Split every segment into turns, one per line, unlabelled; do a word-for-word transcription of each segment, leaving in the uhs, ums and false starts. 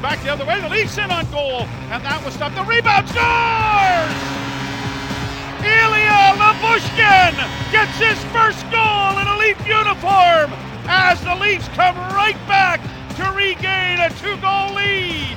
back the other way. The Leafs in on goal, and that was stopped. The rebound scores! Ilya Lyubushkin gets his first goal in a Leaf uniform as the Leafs come right back to regain a two-goal lead.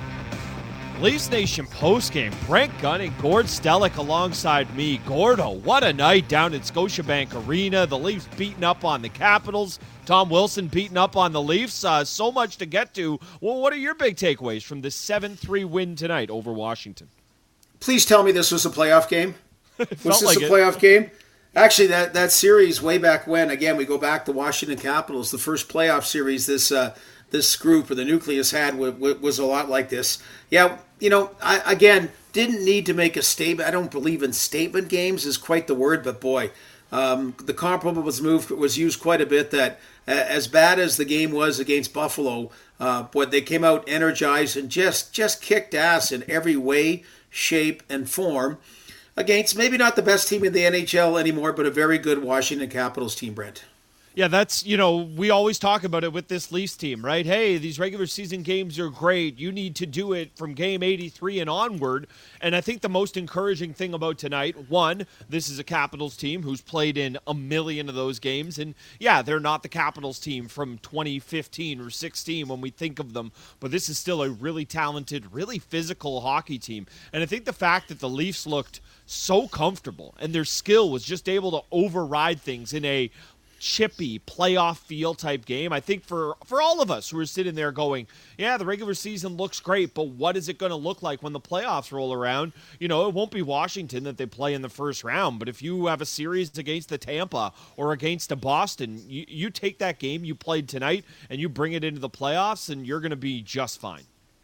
Leafs Nation postgame, Brent Gunn and Gord Stellick alongside me. Gordo, what a night down at Scotiabank Arena. The Leafs beating up on the Capitals. Tom Wilson beating up on the Leafs. Uh, so much to get to. Well, what are your big takeaways from the seven three win tonight over Washington?
Please tell me this was a playoff game. Was this
like
a
it.
playoff game? Actually, that, that series way back when, again, we go back to Washington Capitals, the first playoff series this uh, this group or the nucleus had w- w- was a lot like this. Yeah, you know, I, again, didn't need to make a statement. I don't believe in statement games is quite the word, but boy, um, the comparable was moved was used quite a bit. That uh, as bad as the game was against Buffalo, uh, boy, they came out energized and just just kicked ass in every way, shape, and form against maybe not the best team in the N H L anymore, but a very good Washington Capitals team, Brent.
Yeah, that's, you know, we always talk about it with this Leafs team, right? Hey, these regular season games are great. You need to do it from game eighty-three and onward. And I think the most encouraging thing about tonight, one, this is a Capitals team who's played in a million of those games. And yeah, they're not the Capitals team from twenty fifteen or sixteen when we think of them. But this is still a really talented, really physical hockey team. And I think the fact that the Leafs looked so comfortable and their skill was just able to override things in a chippy playoff feel type game. I think for for all of us who are sitting there going, yeah, the regular season looks great, but what is it going to look like when the playoffs roll around? You know, it won't be Washington that they play in the first round, but if you have a series against the Tampa or against a Boston, you, you take that game you played tonight and you bring it into the playoffs and you're going to be just fine.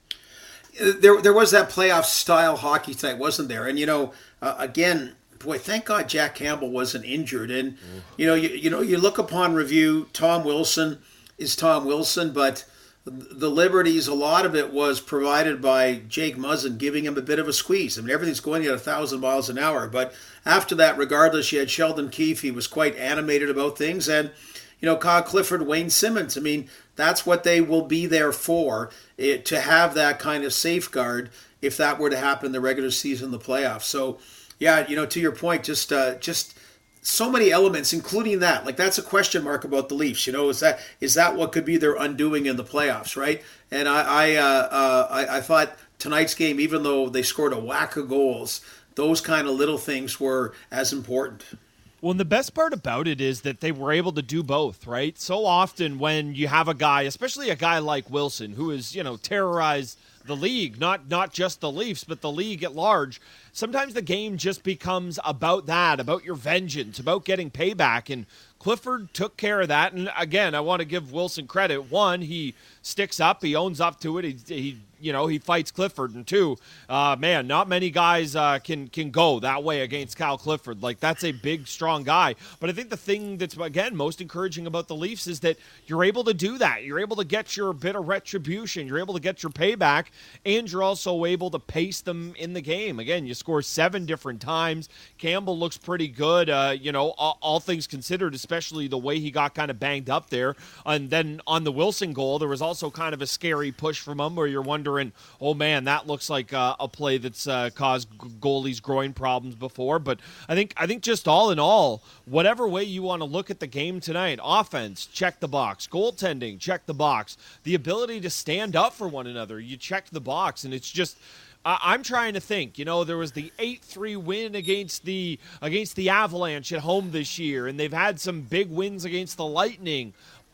There, there was that playoff style hockey tonight, wasn't there? And you know, uh, again, boy, thank God Jack Campbell wasn't injured. And you know, you, you know, you look upon review. Tom Wilson is Tom Wilson, but the liberties, a lot of it was provided by Jake Muzzin giving him a bit of a squeeze. I mean, everything's going at a thousand miles an hour. But after that, regardless, you had Sheldon Keefe. He was quite animated about things, and you know, Kyle Clifford, Wayne Simmons. I mean, that's what they will be there for, it, to have that kind of safeguard if that were to happen in the regular season, the playoffs. So. Yeah, you know, to your point, just uh, just so many elements, including that. Like, that's a question mark about the Leafs. You know, is that is that what could be their undoing in the playoffs, right? And I I, uh, uh, I I thought tonight's game, even though they scored a whack of goals, those kind of little things were as important.
Well, and the best part about it is that they were able to do both, right? So often when you have a guy, especially a guy like Wilson, who is, you know, terrorized the league, not not just the Leafs, but the league at large, sometimes the game just becomes about that, about your vengeance, about getting payback. And Clifford took care of that. And again, I want to give Wilson credit. One, he sticks up, he owns up to it. He, he you know, he fights Clifford. And two, uh, man, not many guys uh, can can go that way against Cal Clifford. Like, that's a big, strong guy. But I think the thing that's, again, most encouraging about the Leafs is that you're able to do that. You're able to get your bit of retribution. You're able to get your payback, and you're also able to pace them in the game. Again, you score seven different times. Campbell looks pretty good, uh, you know, all, all things considered, especially the way he got kind of banged up there. And then on the Wilson goal, there was also kind of a scary push from him where you're wondering, oh, man, that looks like uh, a play that's uh, caused goalies groin problems before. But I think I think just all in all, whatever way you want to look at the game tonight, offense, check the box. Goaltending, check the box. The ability to stand up for one another, you check the box. And it's just, uh, I'm trying to think, you know, there was the eight three win against the against the Avalanche at home this year, and they've had some big wins against the Lightning.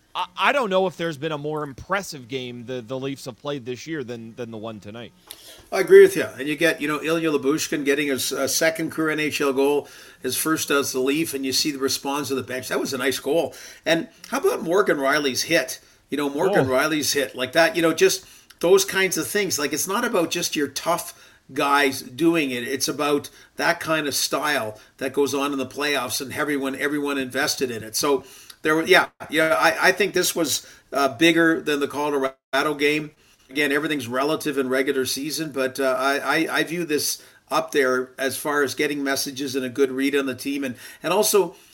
I don't know if there's been a more impressive game the, the Leafs have played this year than than the one tonight.
I agree with you. And you get, you know, Ilya Lyubushkin getting his uh, second career N H L goal, his first as the Leaf, and you see the response of the bench. That was a nice goal. And how about Morgan Riley's hit? You know, Morgan oh. Riley's hit like that, you know, just those kinds of things. Like, it's not about just your tough guys doing it. It's about that kind of style that goes on in the playoffs and everyone everyone invested in it. So, There, were, yeah, yeah. I, I think this was uh, bigger than the Colorado game. Again, everything's relative in regular season, but uh, I, I, I view this up there as far as getting messages and a good read on the team, and and also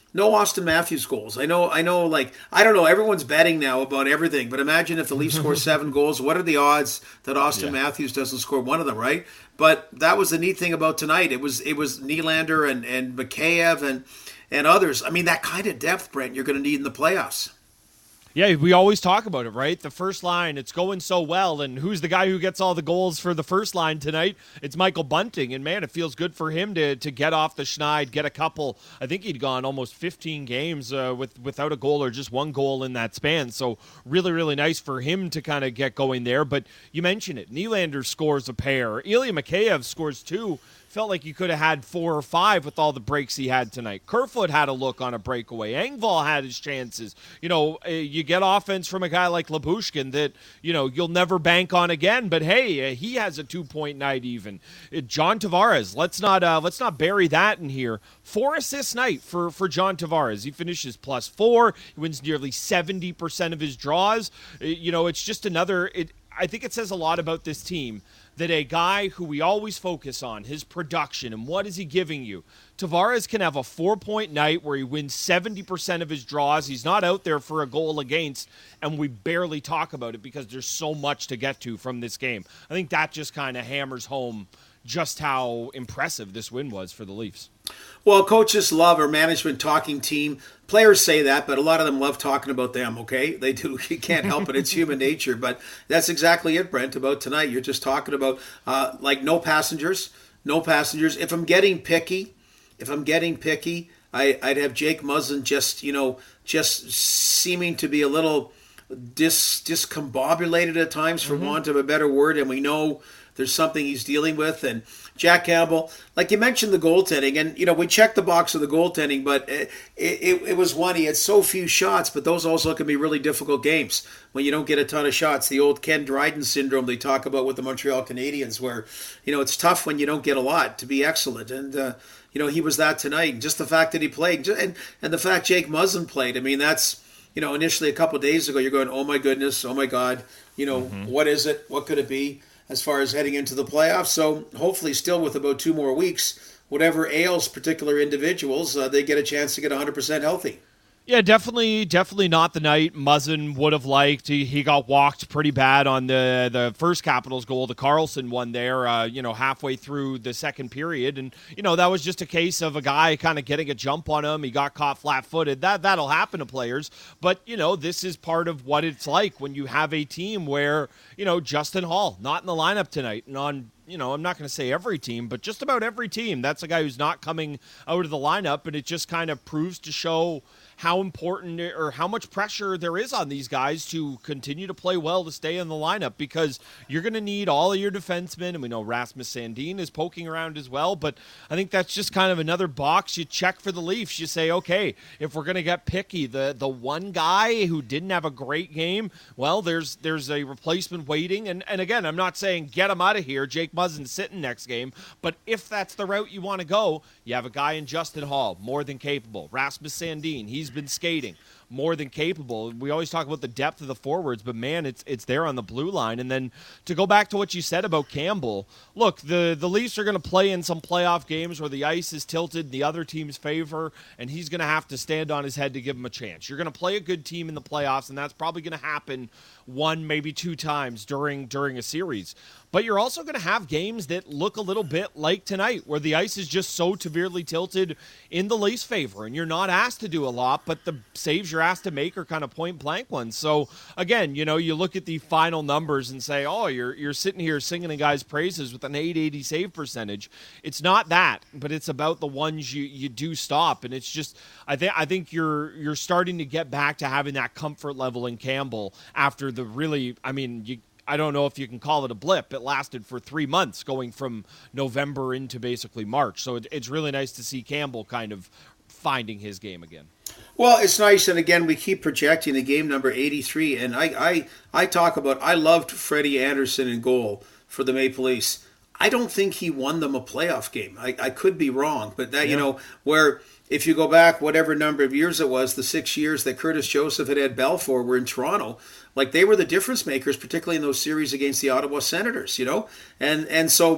No Austin Matthews goals. I know, I know, like, I don't know, everyone's betting now about everything, but imagine if the Leafs score seven goals, what are the odds that Austin yeah. Matthews doesn't score one of them, right? But that was the neat thing about tonight. It was it was Nylander and, and Mikheyev and, and others. I mean, that kind of depth, Brent, you're going to need in the playoffs.
Yeah, we always talk about it, right? The first line, it's going so well, and who's the guy who gets all the goals for the first line tonight? It's Michael Bunting, and man, it feels good for him to to get off the schneid, get a couple. I think he'd gone almost fifteen games uh, with without a goal or just one goal in that span, so really, really nice for him to kind of get going there. But you mentioned it, Nylander scores a pair, Ilya Mikheyev scores two. Felt like you could have had four or five with all the breaks he had tonight. Kerfoot had a look on a breakaway. Engvall had his chances. You know, you get offense from a guy like Lyubushkin that, you know, you'll never bank on again. But hey, he has a two-point night even. John Tavares, let's not uh, let's not bury that in here. Four assist night for, for John Tavares. He finishes plus four. He wins nearly seventy percent of his draws. You know, it's just another. It, I think it says a lot about this team that a guy who we always focus on, his production and what is he giving you, Tavares can have a four-point night where he wins seventy percent of his draws. He's not out there for a goal against, and we barely talk about it because there's so much to get to from this game. I think that just kind of hammers home just how impressive this win was for the Leafs.
Well, coaches love our management talking team. Players say that, but a lot of them love talking about them, okay? They do. You can't help it. It's human nature. But that's exactly it, Brent, about tonight. You're just talking about, uh, like, no passengers. No passengers. If I'm getting picky, if I'm getting picky, I, I'd have Jake Muzzin just, you know, just seeming to be a little dis, discombobulated at times, for mm-hmm. want of a better word. And we know there's something he's dealing with. And Jack Campbell, like you mentioned, the goaltending, and you know we checked the box of the goaltending, but it, it, it was one. He had so few shots, but those also can be really difficult games when you don't get a ton of shots. The old Ken Dryden syndrome they talk about with the Montreal Canadiens, where you know it's tough when you don't get a lot to be excellent, and uh, you know he was that tonight. And just the fact that he played, and and the fact Jake Muzzin played. I mean, that's you know initially a couple of days ago you're going, oh my goodness, oh my God, you know mm-hmm. what is it? What could it be? As far as heading into the playoffs. So hopefully still with about two more weeks, whatever ails particular individuals, uh, they get a chance to get one hundred percent healthy.
Yeah, definitely, definitely not the night Muzzin would have liked. He, he got walked pretty bad on the the first Capitals goal, the Karlsson one there, uh, you know, halfway through the second period. And, you know, that was just a case of a guy kind of getting a jump on him. He got caught flat-footed. That, that'll happen to players. But, you know, this is part of what it's like when you have a team where, you know, Justin Hall, not in the lineup tonight. And on you know, I'm not going to say every team, but just about every team, that's a guy who's not coming out of the lineup, and it just kind of proves to show how important or how much pressure there is on these guys to continue to play well to stay in the lineup, because you're going to need all of your defensemen, and we know Rasmus Sandin is poking around as well, but I think that's just kind of another box you check for the Leafs. You say, okay, if we're going to get picky, the the one guy who didn't have a great game, well, there's there's a replacement waiting, and, and again, I'm not saying get him out of here, Jake Muzzin sitting next game, but if that's the route you want to go, you have a guy in Justin Hall, more than capable. Rasmus Sandin, he's been skating, more than capable. We always talk about the depth of the forwards, but man, it's it's there on the blue line. And then to go back to what you said about Campbell, look, the, the Leafs are going to play in some playoff games where the ice is tilted in the other team's favor, and he's going to have to stand on his head to give him a chance. You're going to play a good team in the playoffs, and that's probably going to happen one, maybe two times during during a series. But you're also going to have games that look a little bit like tonight, where the ice is just so severely tilted in the Leafs' favor, and you're not asked to do a lot, but the saves you're asked to make are kind of point-blank ones. So, again, you know, you look at the final numbers and say, oh, you're you're sitting here singing a guy's praises with an eight eighty save percentage. It's not that, but it's about the ones you, you do stop, and it's just, I think I think you're you're starting to get back to having that comfort level in Campbell after the really, I mean, you I don't know if you can call it a blip. It lasted for three months, going from November into basically March. So it, it's really nice to see Campbell kind of finding his game again.
Well, it's nice, and again, we keep projecting the game number eighty-three, and I, I, I talk about, I loved Freddie Anderson in goal for the Maple Leafs. I don't think he won them a playoff game. I, I could be wrong, but that, yeah. you know, where if you go back whatever number of years it was, the six years that Curtis Joseph had Ed Belfour were in Toronto, like they were the difference makers, particularly in those series against the Ottawa Senators, you know? And and so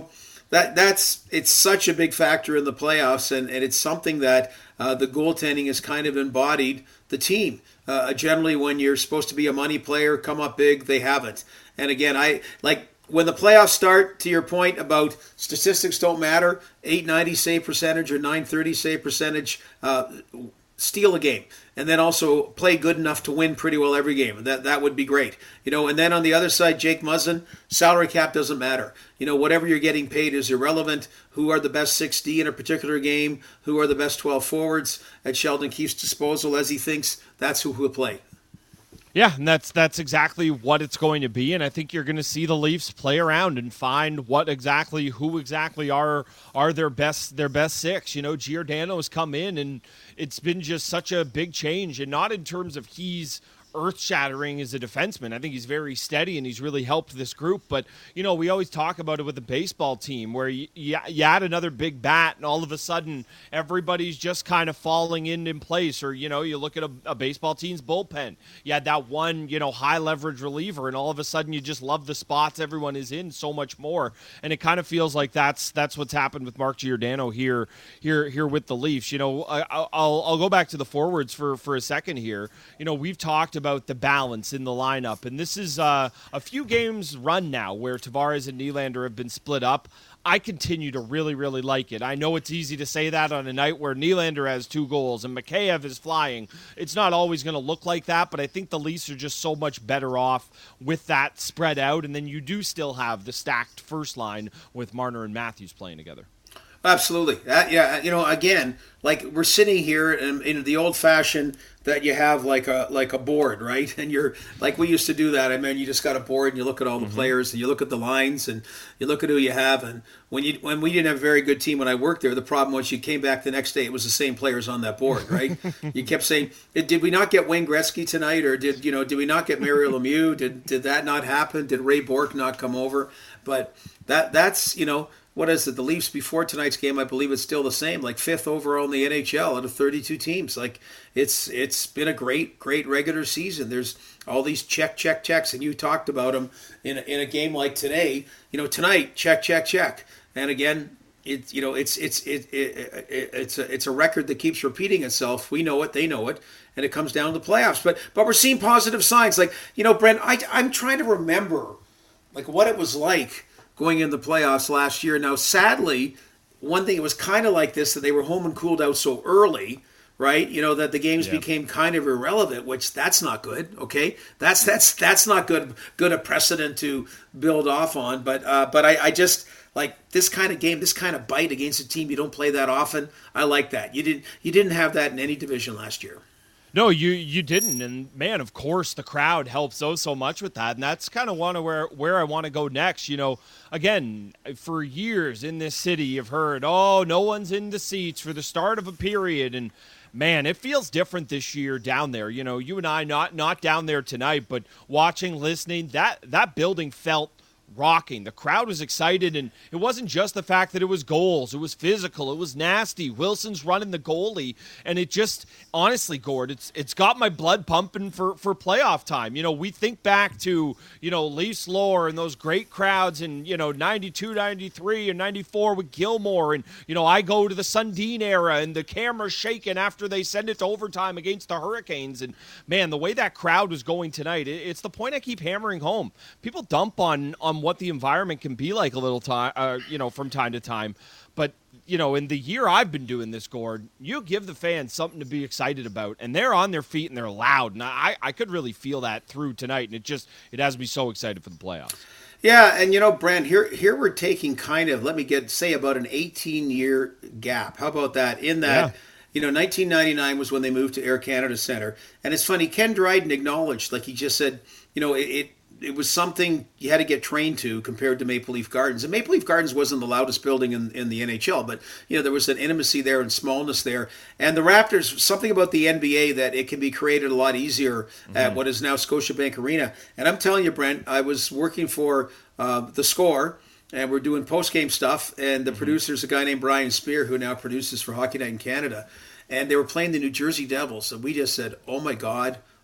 that that's it's such a big factor in the playoffs, and, and it's something that uh, the goaltending has kind of embodied the team. Uh, generally, when you're supposed to be a money player, come up big, they haven't. And again, I like when the playoffs start. To your point about statistics don't matter, eight ninety save percentage or nine thirty save percentage. Uh, steal a game, and then also play good enough to win pretty well every game. That that would be great, you know. And then on the other side, Jake Muzzin, salary cap doesn't matter. You know, whatever you're getting paid is irrelevant. Who are the best six D in a particular game? Who are the best twelve forwards at Sheldon Keefe's disposal as he thinks that's who will play?
Yeah, and that's that's exactly what it's going to be, and I think you're going to see the Leafs play around and find what exactly, who exactly are are their best their best six. You know, Giordano has come in, and it's been just such a big change, and not in terms of he's earth-shattering as a defenseman. I think he's very steady, and he's really helped this group. But, you know, we always talk about it with the baseball team where you, you, you add another big bat, and all of a sudden everybody's just kind of falling in in place. Or, you know, you look at a, a baseball team's bullpen. You had that one, you know, high-leverage reliever, and all of a sudden you just love the spots everyone is in so much more. And it kind of feels like that's that's what's happened with Mark Giordano here here here with the Leafs. You know, I, I'll I'll go back to the forwards for, for a second here. You know, we've talked about the balance in the lineup, and this is uh, a few games run now where Tavares and Nylander have been split up. I continue to really, really like it. I know it's easy to say that on a night where Nylander has two goals and Mikheyev is flying. It's not always going to look like that, but I think the Leafs are just so much better off with that spread out, and then you do still have the stacked first line with Marner and Matthews playing together.
Absolutely. Uh, yeah, you know, again, like we're sitting here in, in the old-fashioned that you have like a like a board, right? And you're like we used to do that. I mean, you just got a board and you look at all the mm-hmm. players and you look at the lines and you look at who you have. And when you when we didn't have a very good team when I worked there, the problem was you came back the next day, it was the same players on that board, right? You kept saying, did we not get Wayne Gretzky tonight, or did you know did we not get Mario Lemieux? Did did that not happen? Did Ray Bourque not come over? But that that's you know. What is it? The Leafs before tonight's game, I believe it's still the same, like fifth overall in the N H L out of thirty-two teams. Like it's it's been a great, great regular season. There's all these check, check, checks, and you talked about them in a, in a game like today. You know, tonight, check, check, check, and again, it you know it's it's it, it, it it's a it's a record that keeps repeating itself. We know it, they know it, and it comes down to the playoffs. But but we're seeing positive signs. Like you know, Brent, I I'm trying to remember like what it was like going in the playoffs last year. Now, sadly, one thing, it was kind of like this, that they were home and cooled out so early, right? You know, that the games yeah. became kind of irrelevant, which that's not good, okay? That's that's that's not good good a precedent to build off on. But uh, but I, I just, like, this kind of game, this kind of bite against a team you don't play that often, I like that. You didn't you didn't have that in any division last year.
No, you you didn't, and man, of course, the crowd helps so so much with that, and that's kind of one of where where I want to go next. You know, again, for years in this city, you've heard, oh, no one's in the seats for the start of a period, and man, it feels different this year down there. You know, you and I not not down there tonight, but watching, listening, that that building felt rocking. The crowd was excited, and it wasn't just the fact that it was goals. It was physical. It was nasty. Wilson's running the goalie, and it just, honestly, Gord, it's it's got my blood pumping for, for playoff time. You know, we think back to, you know, Leafs lore and those great crowds in, you know, ninety-two, ninety-three, and ninety-four with Gilmore, and, you know, I go to the Sundin era, and the camera's shaking after they send it to overtime against the Hurricanes, and, man, the way that crowd was going tonight, it, it's the point I keep hammering home. People dump on, on what the environment can be like a little time, uh, you know, from time to time. But, you know, in the year I've been doing this, Gord, you give the fans something to be excited about, and they're on their feet and they're loud. And I, I could really feel that through tonight, and it just, it has me so excited for the playoffs.
Yeah, and you know, Brent, here here we're taking kind of, let me get, say about an eighteen-year gap. How about that? In that, yeah. You know, nineteen ninety-nine was when they moved to Air Canada Centre. And it's funny, Ken Dryden acknowledged, like he just said, you know, it, it It was something you had to get trained to compared to Maple Leaf Gardens. And Maple Leaf Gardens wasn't the loudest building in, in the N H L, but, you know, there was an intimacy there and smallness there. And the Raptors, something about the N B A that it can be created a lot easier mm-hmm. at what is now Scotiabank Arena. And I'm telling you, Brent, I was working for uh, The Score, and we're doing post-game stuff, and the mm-hmm. producer's a guy named Brian Spear, who now produces for Hockey Night in Canada. And they were playing the New Jersey Devils, and we just said, oh, my God,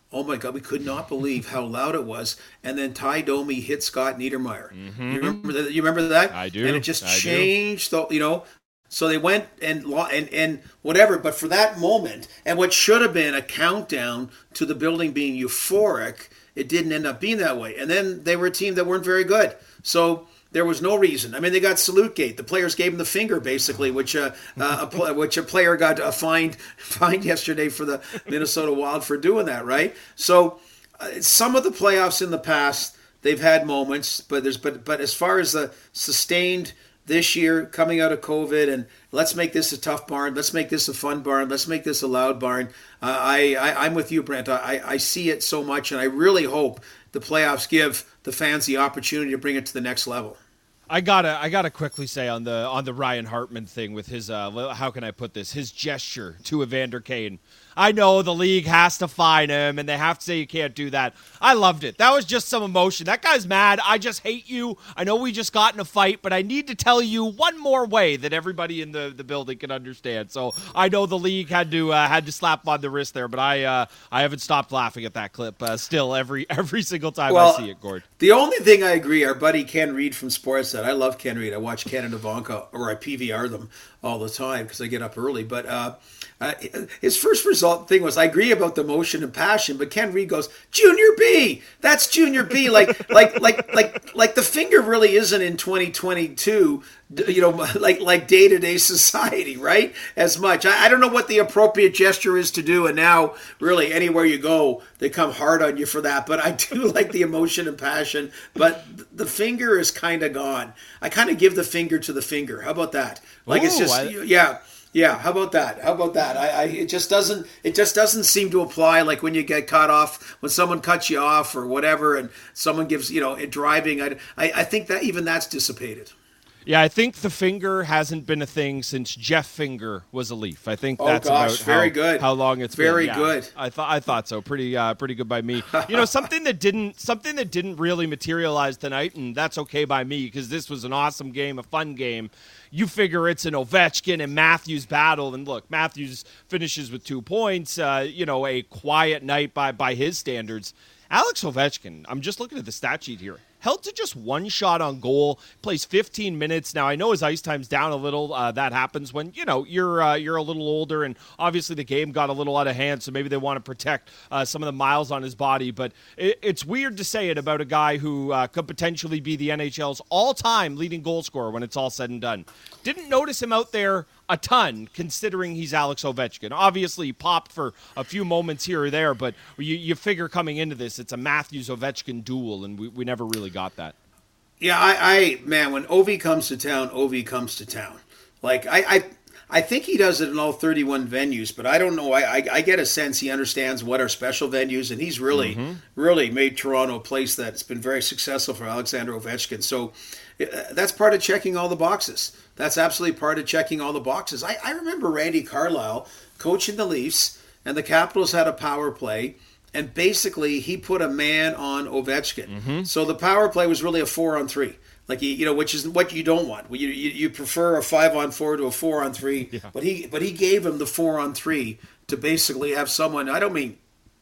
Oh my God, we could not believe how loud it was. And then Ty Domi hit Scott Niedermayer. Mm-hmm. You remember that? You remember that?
I do.
And it just
I
changed, the, you know. So they went and and and whatever. But for that moment, and what should have been a countdown to the building being euphoric, it didn't end up being that way. And then they were a team that weren't very good. So there was no reason. I mean, they got Salutgate. The players gave him the finger, basically, which uh, uh, a, which a player got a fined fined yesterday for the Minnesota Wild for doing that, right? So uh, some of the playoffs in the past, they've had moments, but there's but but as far as the sustained this year coming out of COVID and let's make this a tough barn, let's make this a fun barn, let's make this a loud barn. Uh, I, I I'm with you, Brent. I I see it so much, and I really hope the playoffs give the fans the opportunity to bring it to the next level.
I gotta, I gotta quickly say on the on the Ryan Hartman thing with his, uh, how can I put this? His gesture to Evander Kane. I know the league has to fine him, and they have to say you can't do that. I loved it. That was just some emotion. That guy's mad. I just hate you. I know we just got in a fight, but I need to tell you one more way that everybody in the, the building can understand. So I know the league had to uh, had to slap him on the wrist there, but I uh, I haven't stopped laughing at that clip. Uh, still, every every single time
well,
I see it, Gord.
The only thing I agree, our buddy Ken Reed from Sportsnet. I love Ken Reed. I watch Ken and Ivanka, or I P V R them all the time because I get up early. But uh, uh, his first result thing was, I agree about the emotion and passion, but Ken Reed goes, Junior B, that's Junior B. Like, like, like, like, like the finger really isn't in twenty twenty-two, you know, like, like day-to-day society, right? As much. I, I don't know what the appropriate gesture is to do. And now really anywhere you go, they come hard on you for that. But I do like the emotion and passion, but the finger is kind of gone. I kind of give the finger to the finger. How about that? Like,
Ooh,
it's just,
I...
yeah. Yeah, how about that? How about that? I, I it just doesn't it just doesn't seem to apply, like when you get cut off, when someone cuts you off or whatever, and someone gives, you know, driving. I, I, I think that even that's dissipated.
Yeah, I think the finger hasn't been a thing since Jeff Finger was a Leaf. I think
oh,
that's
gosh,
about
very
how,
good.
how long it's
very
been.
Very
yeah,
good.
I thought I thought so. Pretty uh, pretty good by me. You know, something that didn't something that didn't really materialize tonight, and that's okay by me because this was an awesome game, a fun game. You figure it's an Ovechkin and Matthews battle, and look, Matthews finishes with two points. Uh, you know, a quiet night by by his standards. Alex Ovechkin, I'm just looking at the stat sheet here. Held to just one shot on goal, plays fifteen minutes. Now, I know his ice time's down a little. Uh, that happens when, you know, you're uh, you're a little older, and obviously the game got a little out of hand, so maybe they want to protect uh, some of the miles on his body. But it, it's weird to say it about a guy who uh, could potentially be the N H L's all-time leading goal scorer when it's all said and done. Didn't notice him out there a ton, considering he's Alex Ovechkin. Obviously, he popped for a few moments here or there, but you, you figure coming into this, it's a Matthews-Ovechkin duel, and we, we never really got that.
Yeah, I, I man, when Ovi comes to town, Ovi comes to town. Like, I, I, I think he does it in all thirty-one venues, but I don't know. I, I, I get a sense he understands what are special venues, and he's really, mm-hmm. really made Toronto a place that's been very successful for Alexander Ovechkin. So uh, that's part of checking all the boxes. That's absolutely part of checking all the boxes. I, I remember Randy Carlyle coaching the Leafs, and the Capitals had a power play, and basically he put a man on Ovechkin. Mm-hmm. So the power play was really a four on three. Like, you know, which is what you don't want. You, you, you prefer a five on four to a four on three. Yeah. But he but he gave him the four on three to basically have someone. I don't mean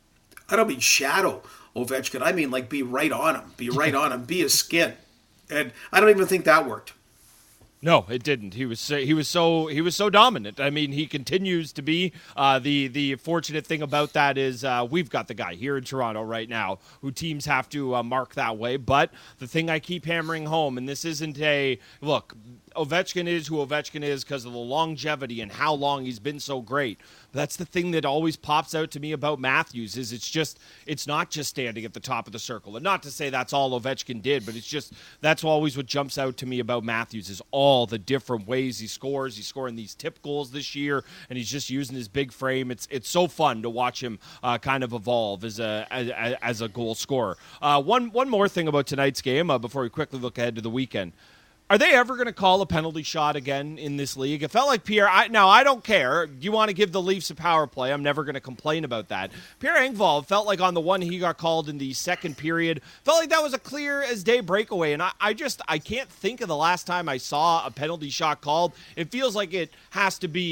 I don't mean shadow Ovechkin. I mean like be right on him, be right on him, be his skin. And I don't even think that worked.
No, it didn't. He was so, he was so he was so dominant. I mean, he continues to be. Uh, the the fortunate thing about that is uh, we've got the guy here in Toronto right now who teams have to uh, mark that way. But the thing I keep hammering home, and this isn't a look, Ovechkin is who Ovechkin is because of the longevity and how long he's been so great. But that's the thing that always pops out to me about Matthews is it's just it's not just standing at the top of the circle. And not to say that's all Ovechkin did, but it's just that's always what jumps out to me about Matthews is all the different ways he scores. He's scoring these tip goals this year, and he's just using his big frame. It's it's so fun to watch him uh, kind of evolve as a as, as a goal scorer. Uh, one one more thing about tonight's game uh, before we quickly look ahead to the weekend. Are they ever going to call a penalty shot again in this league? It felt like Pierre. I, now, I don't care. You want to give the Leafs a power play. I'm never going to complain about that. Pierre Engvall felt like on the one he got called in the second period, felt like that was a clear as day breakaway. And I, I just, I can't think of the last time I saw a penalty shot called. It feels like it has to be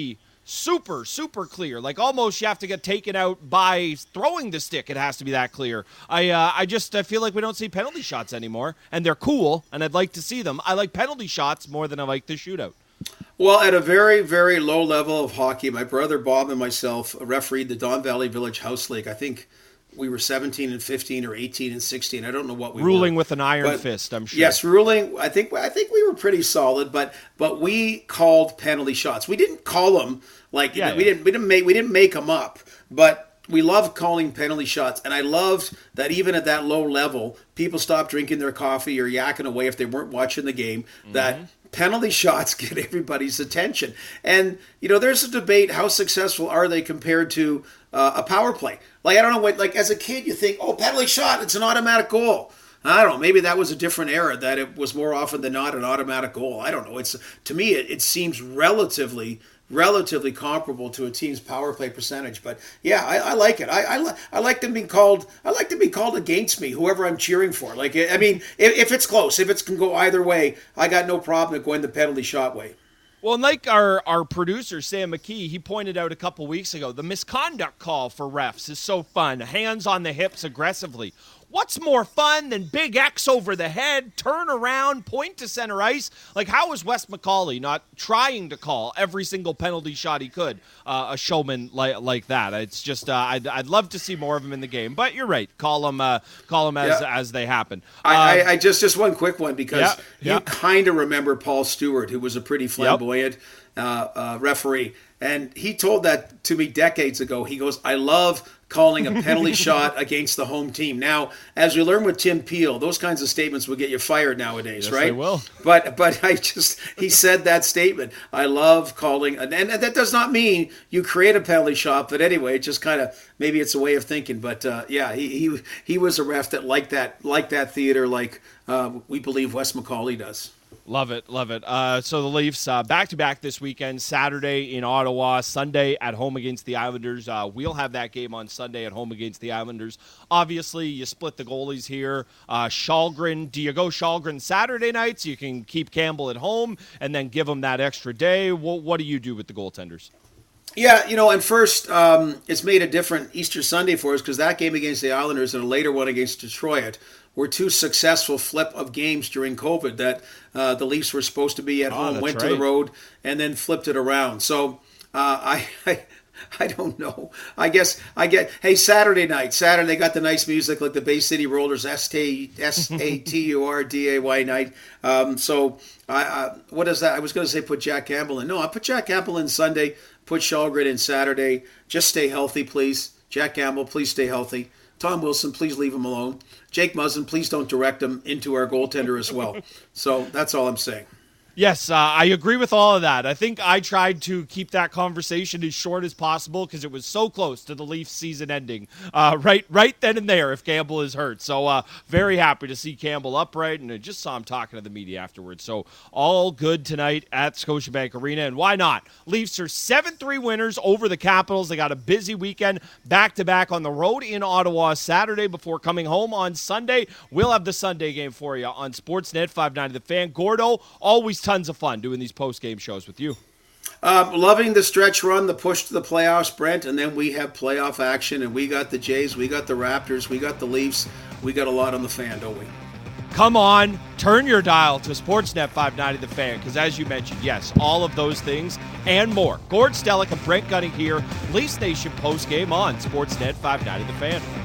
super, super clear. Like almost you have to get taken out by throwing the stick. It has to be that clear. I uh, I just I feel like we don't see penalty shots anymore, and they're cool, and I'd like to see them. I like penalty shots more than I like the shootout.
Well, at a very, very low level of hockey, my brother Bob and myself refereed the Don Valley Village House League. I think we were seventeen and fifteen or eighteen and sixteen. I don't know what we
ruling
were.
Ruling with an iron
but,
fist, I'm sure.
Yes, ruling. I think I think we were pretty solid, but but we called penalty shots. We didn't call them like
yeah,
we
yeah.
didn't we didn't make we didn't make them up, but we loved calling penalty shots, and I loved that even at that low level, people stopped drinking their coffee or yakking away if they weren't watching the game. Mm-hmm. That penalty shots get everybody's attention, and you know there's a debate: how successful are they compared to uh, a power play? Like, I don't know what, like, as a kid, you think, oh, penalty shot, it's an automatic goal. I don't know. Maybe that was a different era, that it was more often than not an automatic goal. I don't know. It's to me, it, it seems relatively, relatively comparable to a team's power play percentage. But yeah, I, I like it. I, I, li- I like them being called. I like them being called against me, whoever I'm cheering for. Like, I mean, if, if it's close, if it can go either way, I got no problem with going the penalty shot way.
Well, like our, our producer, Sam McKee, he pointed out a couple weeks ago, the misconduct call for refs is so fun. Hands on the hips aggressively. What's more fun than big X over the head, turn around, point to center ice? Like, how is Wes McCauley not trying to call every single penalty shot he could? Uh, a showman like like that. It's just, uh, I'd, I'd love to see more of him in the game. But you're right. Call them, uh, call them as,
yeah.
as they happen.
I,
Uh,
I, I just, just one quick one, because
yeah,
you
yeah.
kind of remember Paul Stewart, who was a pretty flamboyant yep. uh, uh, referee. And he told that to me decades ago. He goes, I love calling a penalty shot against the home team. Now, as we learned with Tim Peel, those kinds of statements will get you fired nowadays,
yes,
right?
They will.
But but I just, he said that statement. I love calling, and, and that does not mean you create a penalty shot, but anyway, it just kind of, maybe it's a way of thinking. But uh, yeah, he, he he was a ref that liked that, liked that theater like uh, we believe Wes McCauley does.
Love it, love it. Uh, so the Leafs uh, back-to-back this weekend, Saturday in Ottawa, Sunday at home against the Islanders. Uh, we'll have that game on Sunday at home against the Islanders. Obviously, you split the goalies here. Uh, Shalgren, do you go Shalgren Saturday night so you can keep Campbell at home and then give him that extra day? What, what do you do with the goaltenders?
Yeah, you know, and first, um, it's made a different Easter Sunday for us, because that game against the Islanders and a later one against Detroit were two successful flip of games during COVID that uh, the Leafs were supposed to be at
oh,
home, went
right.
to the road, and then flipped it around. So uh, I, I I don't know. I guess I get, hey, Saturday night, Saturday, they got the nice music like the Bay City Rollers, S T A T U R D A Y night. Um, so I, I, what is that? I was going to say put Jack Campbell in. No, I put Jack Campbell in Sunday, put Shalgren in Saturday. Just stay healthy, please. Jack Campbell, please stay healthy. Tom Wilson, please leave him alone. Jake Muzzin, please don't direct him into our goaltender as well. So that's all I'm saying.
Yes, uh, I agree with all of that. I think I tried to keep that conversation as short as possible because it was so close to the Leafs season ending uh, right right then and there if Campbell is hurt. So uh, very happy to see Campbell upright, and I just saw him talking to the media afterwards. So all good tonight at Scotiabank Arena, and why not? Leafs are seven three winners over the Capitals. They got a busy weekend back-to-back on the road in Ottawa Saturday before coming home on Sunday. We'll have the Sunday game for you on Sportsnet five ninety The Fan. Gordo, always tons of fun doing these post-game shows with you.
Um, loving the stretch run, the push to the playoffs, Brent, and then we have playoff action, and we got the Jays, we got the Raptors, we got the Leafs, we got a lot on the Fan, don't we?
Come on, turn your dial to Sportsnet five ninety The Fan, because as you mentioned, yes, all of those things and more. Gord Stellick and Brent Gunning here, Leafs Nation post-game on Sportsnet five ninety The Fan.